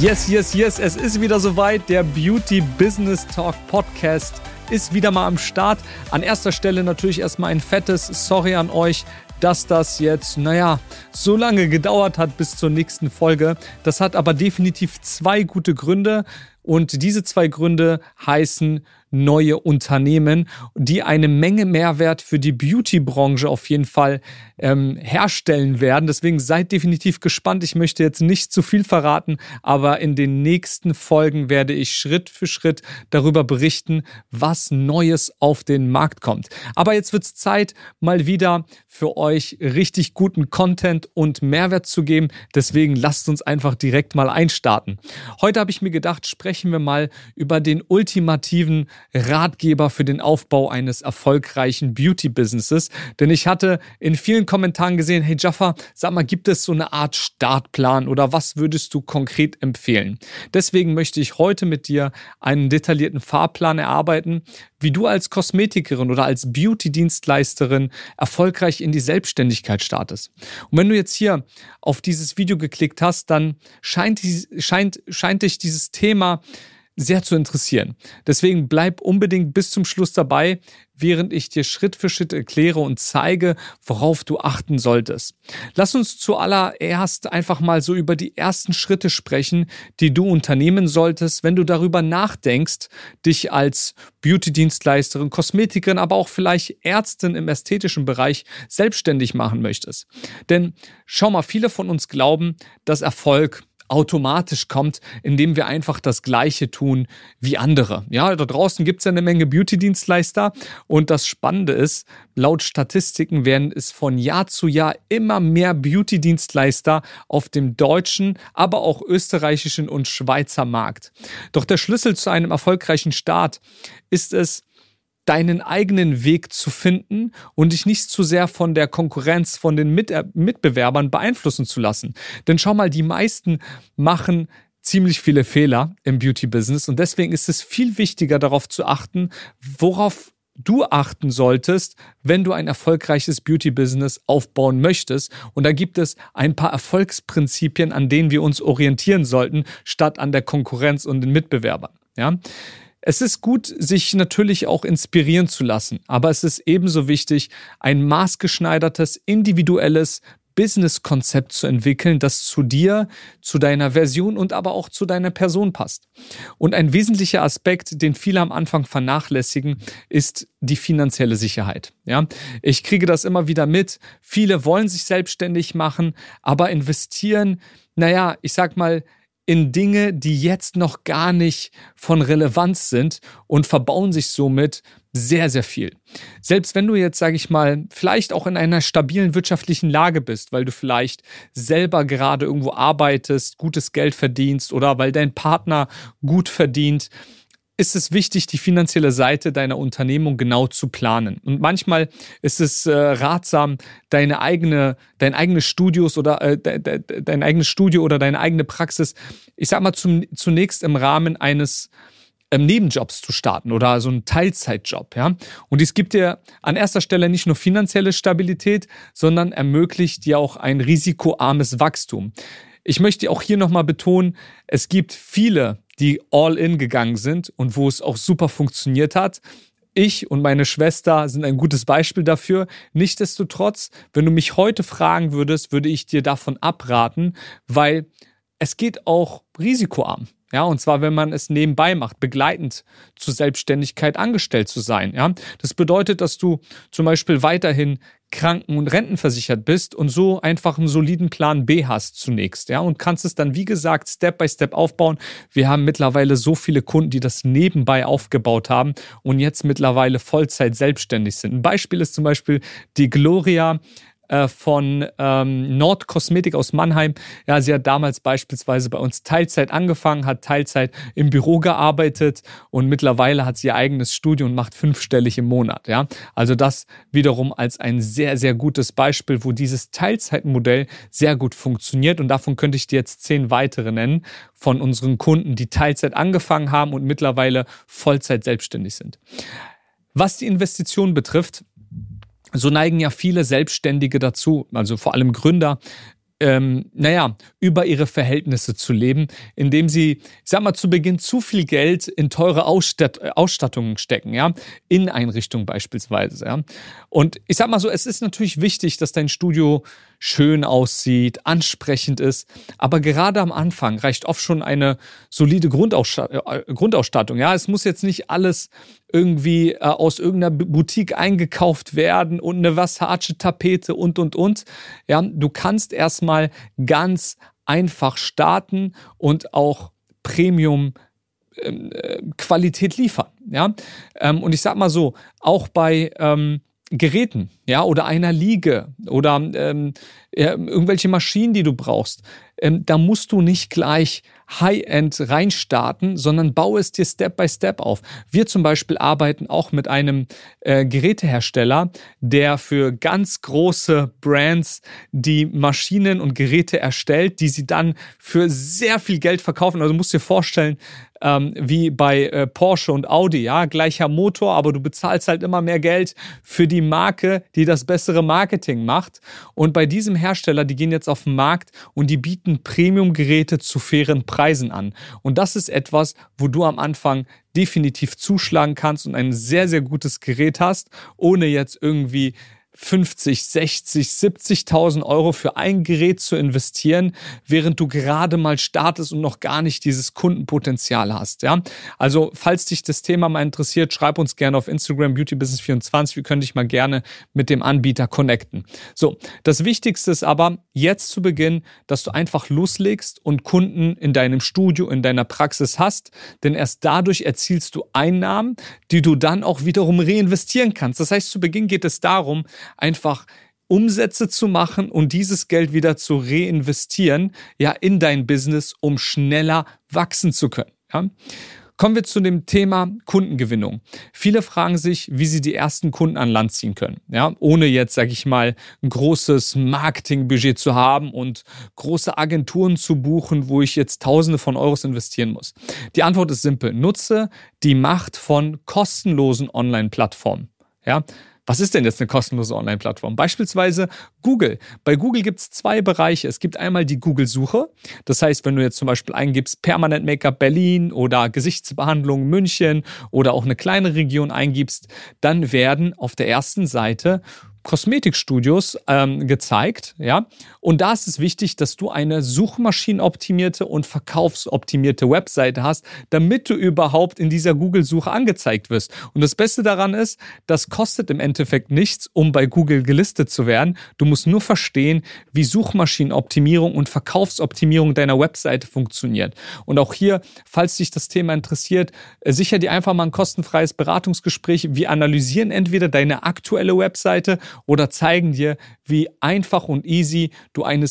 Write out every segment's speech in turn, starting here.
Yes, es ist wieder soweit. Der Beauty Business Talk Podcast ist wieder mal am Start. An erster Stelle natürlich erstmal ein fettes Sorry an euch, dass das jetzt, so lange gedauert hat bis zur nächsten Folge. Das hat aber definitiv 2 gute Gründe. Und diese 2 Gründe heißen neue Unternehmen, die eine Menge Mehrwert für die Beauty-Branche auf jeden Fall herstellen werden. Deswegen seid definitiv gespannt. Ich möchte jetzt nicht zu viel verraten, aber in den nächsten Folgen werde ich Schritt für Schritt darüber berichten, was Neues auf den Markt kommt. Aber jetzt wird es Zeit, mal wieder für euch richtig guten Content und Mehrwert zu geben. Deswegen lasst uns einfach direkt mal einstarten. Heute habe ich mir gedacht, sprechen wir mal über den ultimativen Ratgeber für den Aufbau eines erfolgreichen Beauty-Businesses. Denn ich hatte in vielen Kommentaren gesehen, hey Jaffa, sag mal, gibt es so eine Art Startplan oder was würdest du konkret empfehlen? Deswegen möchte ich heute mit dir einen detaillierten Fahrplan erarbeiten, wie du als Kosmetikerin oder als Beauty-Dienstleisterin erfolgreich in die Selbstständigkeit startest. Und wenn du jetzt hier auf dieses Video geklickt hast, dann scheint dich dieses Thema sehr zu interessieren. Deswegen bleib unbedingt bis zum Schluss dabei, während ich dir Schritt für Schritt erkläre und zeige, worauf du achten solltest. Lass uns zuallererst einfach mal so über die ersten Schritte sprechen, die du unternehmen solltest, wenn du darüber nachdenkst, dich als Beauty-Dienstleisterin, Kosmetikerin, aber auch vielleicht Ärztin im ästhetischen Bereich selbstständig machen möchtest. Denn schau mal, viele von uns glauben, dass Erfolg automatisch kommt, indem wir einfach das Gleiche tun wie andere. Ja, da draußen gibt es ja eine Menge Beauty-Dienstleister und das Spannende ist, laut Statistiken werden es von Jahr zu Jahr immer mehr Beauty-Dienstleister auf dem deutschen, aber auch österreichischen und Schweizer Markt. Doch der Schlüssel zu einem erfolgreichen Start ist es, deinen eigenen Weg zu finden und dich nicht zu sehr von der Konkurrenz, von den Mitbewerbern beeinflussen zu lassen. Denn schau mal, die meisten machen ziemlich viele Fehler im Beauty-Business und deswegen ist es viel wichtiger, darauf zu achten, worauf du achten solltest, wenn du ein erfolgreiches Beauty-Business aufbauen möchtest. Und da gibt es ein paar Erfolgsprinzipien, an denen wir uns orientieren sollten, statt an der Konkurrenz und den Mitbewerbern. Ja? Es ist gut, sich natürlich auch inspirieren zu lassen, aber es ist ebenso wichtig, ein maßgeschneidertes, individuelles Business-Konzept zu entwickeln, das zu dir, zu deiner Version und aber auch zu deiner Person passt. Und ein wesentlicher Aspekt, den viele am Anfang vernachlässigen, ist die finanzielle Sicherheit. Ja, ich kriege das immer wieder mit. Viele wollen sich selbstständig machen, aber investieren, ich sag mal, in Dinge, die jetzt noch gar nicht von Relevanz sind und verbauen sich somit sehr, sehr viel. Selbst wenn du jetzt, sage ich mal, vielleicht auch in einer stabilen wirtschaftlichen Lage bist, weil du vielleicht selber gerade irgendwo arbeitest, gutes Geld verdienst oder weil dein Partner gut verdient, ist es wichtig, die finanzielle Seite deiner Unternehmung genau zu planen. Und manchmal ist es ratsam, dein eigenes Studio oder deine eigene Praxis, ich sag mal, zunächst im Rahmen eines Nebenjobs zu starten oder so einen Teilzeitjob. Ja? Und dies gibt dir an erster Stelle nicht nur finanzielle Stabilität, sondern ermöglicht dir auch ein risikoarmes Wachstum. Ich möchte auch hier nochmal betonen, es gibt viele, die all in gegangen sind und wo es auch super funktioniert hat. Ich und meine Schwester sind ein gutes Beispiel dafür. Nichtsdestotrotz, wenn du mich heute fragen würdest, würde ich dir davon abraten, weil es geht auch risikoarm. Ja, und zwar, wenn man es nebenbei macht, begleitend zur Selbstständigkeit angestellt zu sein. Ja, das bedeutet, dass du zum Beispiel weiterhin kranken- und rentenversichert bist und so einfach einen soliden Plan B hast zunächst. Ja, und kannst es dann, wie gesagt, Step by Step aufbauen. Wir haben mittlerweile so viele Kunden, die das nebenbei aufgebaut haben und jetzt mittlerweile Vollzeit selbstständig sind. Ein Beispiel ist zum Beispiel die Gloria von Nord Kosmetik aus Mannheim. Ja, sie hat damals beispielsweise bei uns Teilzeit angefangen, hat Teilzeit im Büro gearbeitet und mittlerweile hat sie ihr eigenes Studio und macht 5-stellig im Monat. Ja, also das wiederum als ein sehr, sehr gutes Beispiel, wo dieses Teilzeitmodell sehr gut funktioniert und davon könnte ich dir jetzt 10 weitere nennen von unseren Kunden, die Teilzeit angefangen haben und mittlerweile Vollzeit selbstständig sind. Was die Investition betrifft, so neigen ja viele Selbstständige dazu, also vor allem Gründer, über ihre Verhältnisse zu leben, indem sie, ich sag mal, zu Beginn zu viel Geld in teure Ausstattungen stecken, ja, Inneneinrichtungen beispielsweise, ja. Und ich sag mal so, es ist natürlich wichtig, dass dein Studio schön aussieht, ansprechend ist, aber gerade am Anfang reicht oft schon eine solide Grundausstattung, ja. Es muss jetzt nicht alles irgendwie aus irgendeiner Boutique eingekauft werden und eine Versace-Tapete und. Ja, du kannst erstmal ganz einfach starten und auch Premium Qualität liefern. Ja? Und ich sag mal so, auch bei Geräten, ja, oder einer Liege oder irgendwelche Maschinen, die du brauchst, da musst du nicht gleich High-End reinstarten, sondern baue es dir Step by Step auf. Wir zum Beispiel arbeiten auch mit einem Gerätehersteller, der für ganz große Brands die Maschinen und Geräte erstellt, die sie dann für sehr viel Geld verkaufen. Also du musst dir vorstellen, wie bei Porsche und Audi, ja, gleicher Motor, aber du bezahlst halt immer mehr Geld für die Marke, die das bessere Marketing macht. Und bei diesem Hersteller, die gehen jetzt auf den Markt und die bieten Premium-Geräte zu fairen Preisen an. Und das ist etwas, wo du am Anfang definitiv zuschlagen kannst und ein sehr, sehr gutes Gerät hast, ohne jetzt irgendwie 50, 60, 70.000 Euro für ein Gerät zu investieren, während du gerade mal startest und noch gar nicht dieses Kundenpotenzial hast. Ja? Also, falls dich das Thema mal interessiert, schreib uns gerne auf Instagram beautybusiness24. Wir können dich mal gerne mit dem Anbieter connecten. So, das Wichtigste ist aber, jetzt zu Beginn, dass du einfach loslegst und Kunden in deinem Studio, in deiner Praxis hast, denn erst dadurch erzielst du Einnahmen, die du dann auch wiederum reinvestieren kannst. Das heißt, zu Beginn geht es darum, einfach Umsätze zu machen und dieses Geld wieder zu reinvestieren, ja, in dein Business, um schneller wachsen zu können. Ja. Kommen wir zu dem Thema Kundengewinnung. Viele fragen sich, wie sie die ersten Kunden an Land ziehen können, ja, ohne jetzt, sage ich mal, ein großes Marketingbudget zu haben und große Agenturen zu buchen, wo ich jetzt Tausende von Euros investieren muss. Die Antwort ist simpel. Nutze die Macht von kostenlosen Online-Plattformen. Ja. Was ist denn jetzt eine kostenlose Online-Plattform? Beispielsweise Google. Bei Google gibt es zwei Bereiche. Es gibt einmal die Google-Suche. Das heißt, wenn du jetzt zum Beispiel eingibst Permanent Make-up Berlin oder Gesichtsbehandlung München oder auch eine kleine Region eingibst, dann werden auf der ersten Seite Kosmetikstudios gezeigt, ja. Und da ist es wichtig, dass du eine suchmaschinenoptimierte und verkaufsoptimierte Webseite hast, damit du überhaupt in dieser Google-Suche angezeigt wirst. Und das Beste daran ist, das kostet im Endeffekt nichts, um bei Google gelistet zu werden. Du musst nur verstehen, wie Suchmaschinenoptimierung und Verkaufsoptimierung deiner Webseite funktioniert. Und auch hier, falls dich das Thema interessiert, sicher dir einfach mal ein kostenfreies Beratungsgespräch. Wir analysieren entweder deine aktuelle Webseite oder zeigen dir, wie einfach und easy du eine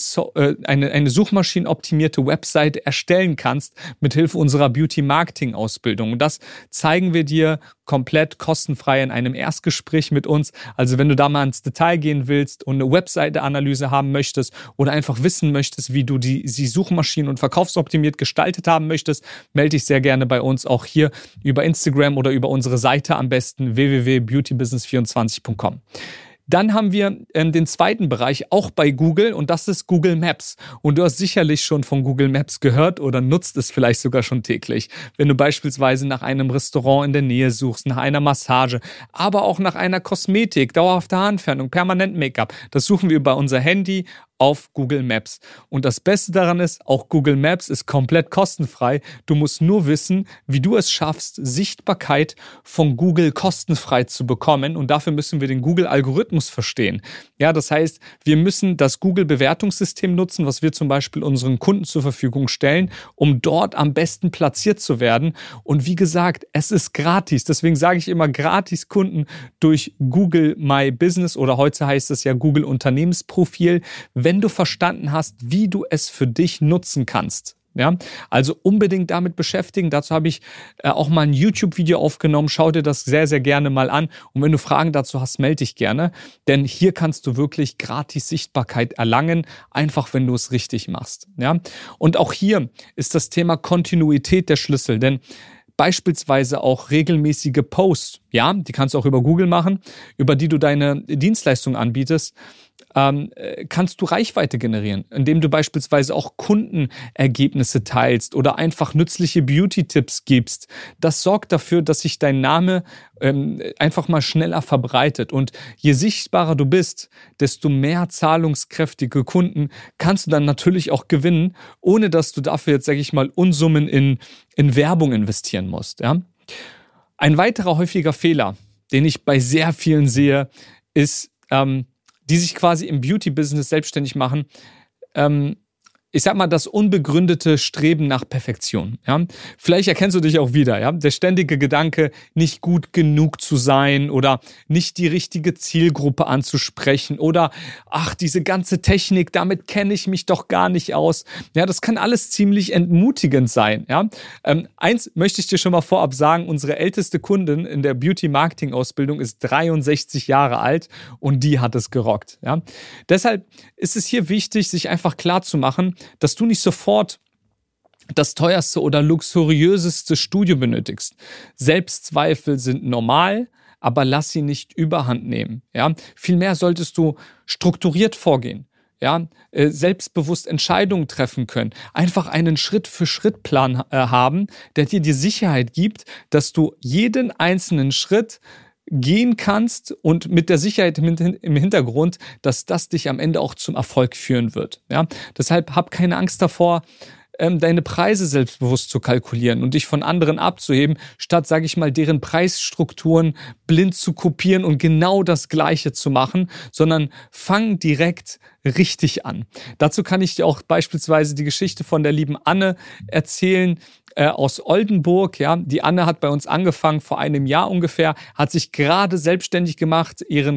suchmaschinenoptimierte Website erstellen kannst mit Hilfe unserer Beauty-Marketing-Ausbildung. Und das zeigen wir dir komplett kostenfrei in einem Erstgespräch mit uns. Also wenn du da mal ins Detail gehen willst und eine Webseite-Analyse haben möchtest oder einfach wissen möchtest, wie du die Suchmaschinen- und verkaufsoptimiert gestaltet haben möchtest, melde dich sehr gerne bei uns, auch hier über Instagram oder über unsere Seite am besten www.beautybusiness24.com. Dann haben wir den zweiten Bereich, auch bei Google, und das ist Google Maps. Und du hast sicherlich schon von Google Maps gehört oder nutzt es vielleicht sogar schon täglich. Wenn du beispielsweise nach einem Restaurant in der Nähe suchst, nach einer Massage, aber auch nach einer Kosmetik, dauerhafte Haarentfernung, permanent Make-up, das suchen wir über unser Handy auf Google Maps. Und das Beste daran ist, auch Google Maps ist komplett kostenfrei. Du musst nur wissen, wie du es schaffst, Sichtbarkeit von Google kostenfrei zu bekommen. Und dafür müssen wir den Google-Algorithmus verstehen. Ja, das heißt, wir müssen das Google-Bewertungssystem nutzen, was wir zum Beispiel unseren Kunden zur Verfügung stellen, um dort am besten platziert zu werden. Und wie gesagt, es ist gratis. Deswegen sage ich immer gratis Kunden durch Google My Business oder heute heißt es ja Google Unternehmensprofil, wenn du verstanden hast, wie du es für dich nutzen kannst. Ja, also unbedingt damit beschäftigen. Dazu habe ich auch mal ein YouTube-Video aufgenommen. Schau dir das sehr, sehr gerne mal an. Und wenn du Fragen dazu hast, melde dich gerne. Denn hier kannst du wirklich gratis Sichtbarkeit erlangen, einfach wenn du es richtig machst. Ja, und auch hier ist das Thema Kontinuität der Schlüssel. Denn beispielsweise auch regelmäßige Posts, ja, die kannst du auch über Google machen, über die du deine Dienstleistung anbietest, kannst du Reichweite generieren, indem du beispielsweise auch Kundenergebnisse teilst oder einfach nützliche Beauty-Tipps gibst. Das sorgt dafür, dass sich dein Name einfach mal schneller verbreitet. Und je sichtbarer du bist, desto mehr zahlungskräftige Kunden kannst du dann natürlich auch gewinnen, ohne dass du dafür jetzt, sage ich mal, Unsummen in Werbung investieren musst. Ja? Ein weiterer häufiger Fehler, den ich bei sehr vielen sehe, ist, die sich quasi im Beauty-Business selbstständig machen, ich sag mal, das unbegründete Streben nach Perfektion. Ja? Vielleicht erkennst du dich auch wieder. Ja? Der ständige Gedanke, nicht gut genug zu sein oder nicht die richtige Zielgruppe anzusprechen oder ach, diese ganze Technik, damit kenne ich mich doch gar nicht aus. Ja, das kann alles ziemlich entmutigend sein. Ja? Eins möchte ich dir schon mal vorab sagen, unsere älteste Kundin in der Beauty-Marketing-Ausbildung ist 63 Jahre alt und die hat es gerockt. Ja? Deshalb ist es hier wichtig, sich einfach klar zu machen, dass du nicht sofort das teuerste oder luxuriöseste Studio benötigst. Selbstzweifel sind normal, aber lass sie nicht überhand nehmen. Ja? Vielmehr solltest du strukturiert vorgehen. Ja? Selbstbewusst Entscheidungen treffen können. Einfach einen Schritt-für-Schritt-Plan haben, der dir die Sicherheit gibt, dass du jeden einzelnen Schritt gehen kannst und mit der Sicherheit im Hintergrund, dass das dich am Ende auch zum Erfolg führen wird. Ja? Deshalb hab keine Angst davor, deine Preise selbstbewusst zu kalkulieren und dich von anderen abzuheben, statt, sage ich mal, deren Preisstrukturen blind zu kopieren und genau das Gleiche zu machen, sondern fang direkt richtig an. Dazu kann ich dir auch beispielsweise die Geschichte von der lieben Anne erzählen, aus Oldenburg. Ja, die Anne hat bei uns angefangen vor einem Jahr ungefähr, hat sich gerade selbstständig gemacht, ihre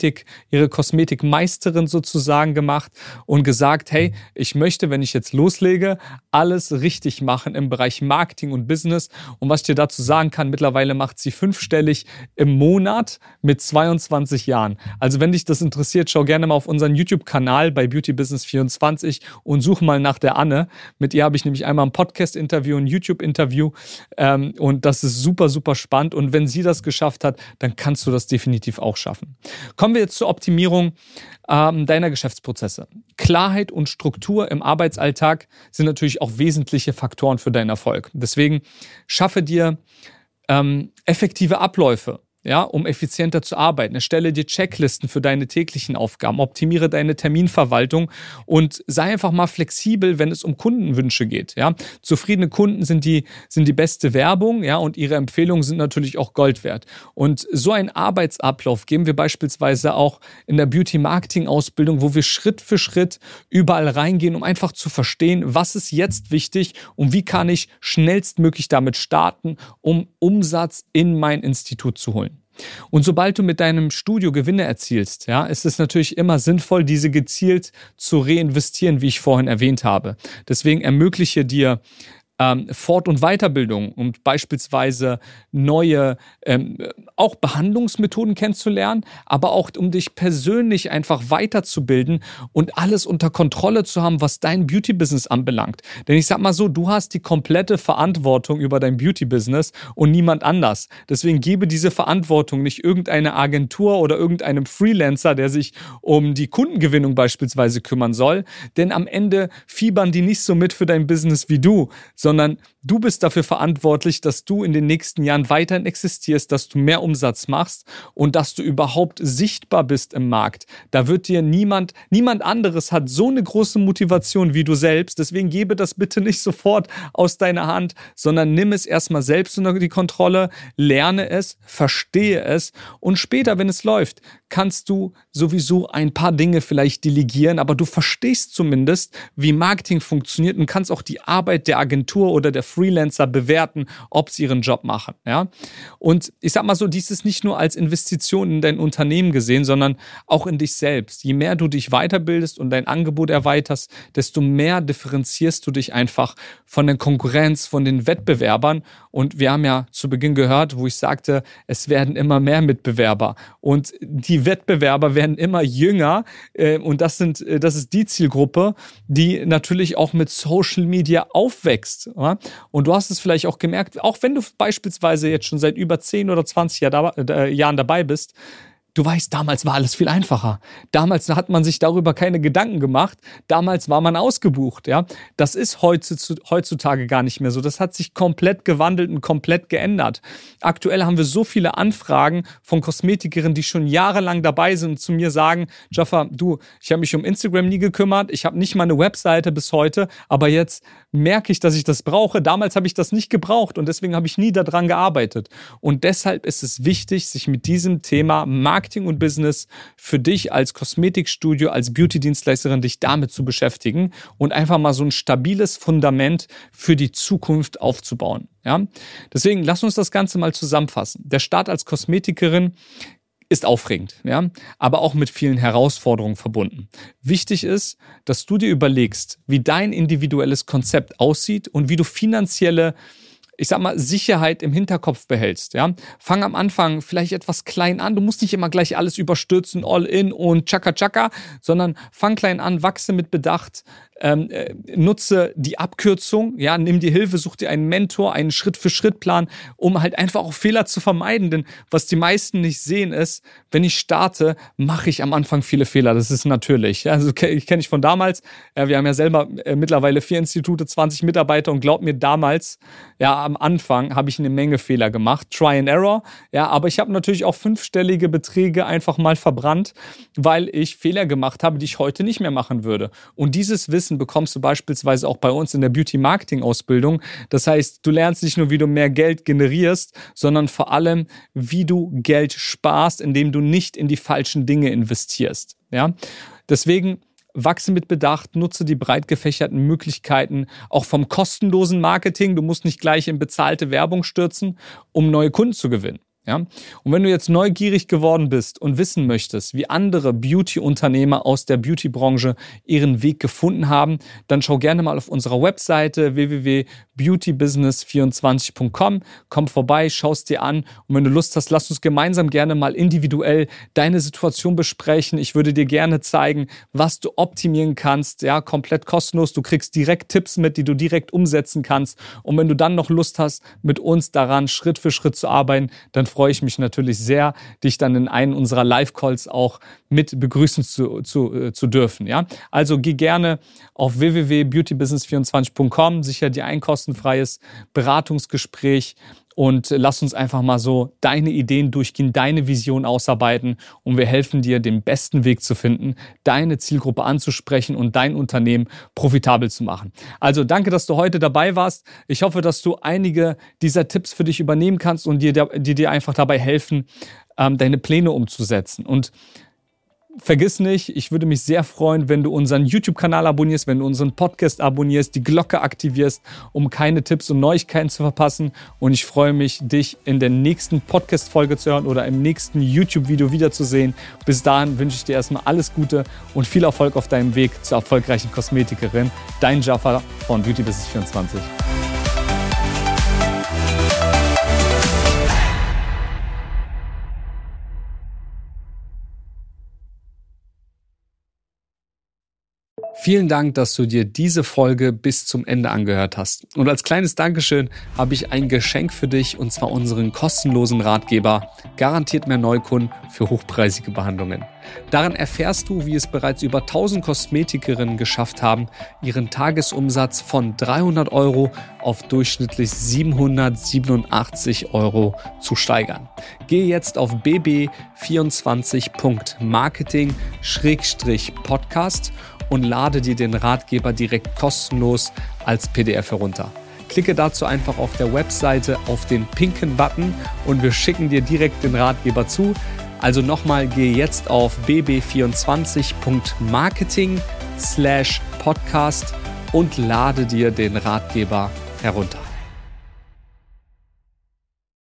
Kosmetikmeisterin sozusagen gemacht und gesagt, hey, ich möchte, wenn ich jetzt loslege, alles richtig machen im Bereich Marketing und Business. Und was ich dir dazu sagen kann, mittlerweile macht sie 5-stellig im Monat mit 22 Jahren. Also wenn dich das interessiert, schau gerne mal auf unseren YouTube-Kanal bei Beauty Business 24 und such mal nach der Anne. Mit ihr habe ich nämlich einmal ein Podcast-Interview, ein YouTube-Interview und das ist super, super spannend. Und wenn sie das geschafft hat, dann kannst du das definitiv auch schaffen. Kommen wir jetzt zur Optimierung deiner Geschäftsprozesse. Klarheit und Struktur im Arbeitsalltag sind natürlich auch wesentliche Faktoren für deinen Erfolg. Deswegen schaffe dir effektive Abläufe. Ja, um effizienter zu arbeiten. Erstelle dir Checklisten für deine täglichen Aufgaben, optimiere deine Terminverwaltung und sei einfach mal flexibel, wenn es um Kundenwünsche geht. Ja, zufriedene Kunden sind die beste Werbung, ja, und ihre Empfehlungen sind natürlich auch Gold wert. Und so einen Arbeitsablauf geben wir beispielsweise auch in der Beauty-Marketing-Ausbildung, wo wir Schritt für Schritt überall reingehen, um einfach zu verstehen, was ist jetzt wichtig und wie kann ich schnellstmöglich damit starten, um Umsatz in mein Institut zu holen. Und sobald du mit deinem Studio Gewinne erzielst, ja, ist es natürlich immer sinnvoll, diese gezielt zu reinvestieren, wie ich vorhin erwähnt habe. Deswegen ermögliche dir Fort- und Weiterbildung, um beispielsweise neue auch Behandlungsmethoden kennenzulernen, aber auch um dich persönlich einfach weiterzubilden und alles unter Kontrolle zu haben, was dein Beauty-Business anbelangt. Denn ich sag mal so, du hast die komplette Verantwortung über dein Beauty-Business und niemand anders. Deswegen gebe diese Verantwortung nicht irgendeiner Agentur oder irgendeinem Freelancer, der sich um die Kundengewinnung beispielsweise kümmern soll, denn am Ende fiebern die nicht so mit für dein Business wie du, sondern du bist dafür verantwortlich, dass du in den nächsten Jahren weiterhin existierst, dass du mehr Umsatz machst und dass du überhaupt sichtbar bist im Markt. Da wird dir niemand anderes hat so eine große Motivation wie du selbst. Deswegen gebe das bitte nicht sofort aus deiner Hand, sondern nimm es erstmal selbst unter die Kontrolle, lerne es, verstehe es und später, wenn es läuft, kannst du sowieso ein paar Dinge vielleicht delegieren, aber du verstehst zumindest, wie Marketing funktioniert und kannst auch die Arbeit der Agentur oder der Freelancer bewerten, ob sie ihren Job machen. Ja? Und ich sag mal so, dies ist nicht nur als Investition in dein Unternehmen gesehen, sondern auch in dich selbst. Je mehr du dich weiterbildest und dein Angebot erweiterst, desto mehr differenzierst du dich einfach von der Konkurrenz, von den Wettbewerbern. Und wir haben ja zu Beginn gehört, wo ich sagte, es werden immer mehr Mitbewerber. Und die Wettbewerber werden immer jünger. Und das ist die Zielgruppe, die natürlich auch mit Social Media aufwächst. Ja? Und du hast es vielleicht auch gemerkt, auch wenn du beispielsweise jetzt schon seit über 10 oder 20 Jahren dabei bist, du weißt, damals war alles viel einfacher. Damals hat man sich darüber keine Gedanken gemacht. Damals war man ausgebucht. Ja? Das ist heutzutage gar nicht mehr so. Das hat sich komplett gewandelt und komplett geändert. Aktuell haben wir so viele Anfragen von Kosmetikerinnen, die schon jahrelang dabei sind und zu mir sagen, Jaffa, ich habe mich um Instagram nie gekümmert. Ich habe nicht mal eine Webseite bis heute. Aber jetzt merke ich, dass ich das brauche. Damals habe ich das nicht gebraucht und deswegen habe ich nie daran gearbeitet. Und deshalb ist es wichtig, sich mit diesem Thema Marketing und Business für dich als Kosmetikstudio, als Beauty-Dienstleisterin, dich damit zu beschäftigen und einfach mal so ein stabiles Fundament für die Zukunft aufzubauen. Ja? Deswegen lass uns das Ganze mal zusammenfassen. Der Start als Kosmetikerin ist aufregend, ja, aber auch mit vielen Herausforderungen verbunden. Wichtig ist, dass du dir überlegst, wie dein individuelles Konzept aussieht und wie du finanzielle, Sicherheit im Hinterkopf behältst. Ja? Fang am Anfang vielleicht etwas klein an. Du musst nicht immer gleich alles überstürzen, all in und tschakka tschakka, sondern fang klein an, wachse mit Bedacht, nutze die Abkürzung, ja, nimm dir Hilfe, such dir einen Mentor, einen Schritt-für-Schritt-Plan, um halt einfach auch Fehler zu vermeiden. Denn was die meisten nicht sehen ist, wenn ich starte, mache ich am Anfang viele Fehler. Das ist natürlich. Ja? Also kenne ich von damals. Wir haben ja selber mittlerweile 4 Institute, 20 Mitarbeiter und glaub mir, damals, ja, am Anfang habe ich eine Menge Fehler gemacht. Try and Error. Ja, aber ich habe natürlich auch 5-stellige Beträge einfach mal verbrannt, weil ich Fehler gemacht habe, die ich heute nicht mehr machen würde. Und dieses Wissen bekommst du beispielsweise auch bei uns in der Beauty-Marketing-Ausbildung. Das heißt, du lernst nicht nur, wie du mehr Geld generierst, sondern vor allem, wie du Geld sparst, indem du nicht in die falschen Dinge investierst. Ja? Deswegen wachse mit Bedacht, nutze die breit gefächerten Möglichkeiten auch vom kostenlosen Marketing. Du musst nicht gleich in bezahlte Werbung stürzen, um neue Kunden zu gewinnen. Ja? Und wenn du jetzt neugierig geworden bist und wissen möchtest, wie andere Beauty-Unternehmer aus der Beauty-Branche ihren Weg gefunden haben, dann schau gerne mal auf unserer Webseite www.beautybusiness24.com. Komm vorbei, schau es dir an und wenn du Lust hast, lass uns gemeinsam gerne mal individuell deine Situation besprechen. Ich würde dir gerne zeigen, was du optimieren kannst, ja, komplett kostenlos. Du kriegst direkt Tipps mit, die du direkt umsetzen kannst. Und wenn du dann noch Lust hast, mit uns daran Schritt für Schritt zu arbeiten, dann freue ich mich natürlich sehr, dich dann in einen unserer Live-Calls auch mit begrüßen zu dürfen. Ja? Also geh gerne auf www.beautybusiness24.com, sicher dir ein kostenfreies Beratungsgespräch und lass uns einfach mal so deine Ideen durchgehen, deine Vision ausarbeiten und wir helfen dir, den besten Weg zu finden, deine Zielgruppe anzusprechen und dein Unternehmen profitabel zu machen. Also danke, dass du heute dabei warst. Ich hoffe, dass du einige dieser Tipps für dich übernehmen kannst und die dir einfach dabei helfen, deine Pläne umzusetzen. Und vergiss nicht, ich würde mich sehr freuen, wenn du unseren YouTube-Kanal abonnierst, wenn du unseren Podcast abonnierst, die Glocke aktivierst, um keine Tipps und Neuigkeiten zu verpassen. Und ich freue mich, dich in der nächsten Podcast-Folge zu hören oder im nächsten YouTube-Video wiederzusehen. Bis dahin wünsche ich dir erstmal alles Gute und viel Erfolg auf deinem Weg zur erfolgreichen Kosmetikerin. Dein Jaffa von Beauty Business 24. Vielen Dank, dass du dir diese Folge bis zum Ende angehört hast. Und als kleines Dankeschön habe ich ein Geschenk für dich, und zwar unseren kostenlosen Ratgeber Garantiert mehr Neukunden für hochpreisige Behandlungen. Darin erfährst du, wie es bereits über 1000 Kosmetikerinnen geschafft haben, ihren Tagesumsatz von 300 € auf durchschnittlich 787 € zu steigern. Gehe jetzt auf bb24.marketing/podcast und lade dir den Ratgeber direkt kostenlos als PDF herunter. Klicke dazu einfach auf der Webseite auf den pinken Button und wir schicken dir direkt den Ratgeber zu. Also nochmal, gehe jetzt auf bb24.marketing/podcast und lade dir den Ratgeber herunter.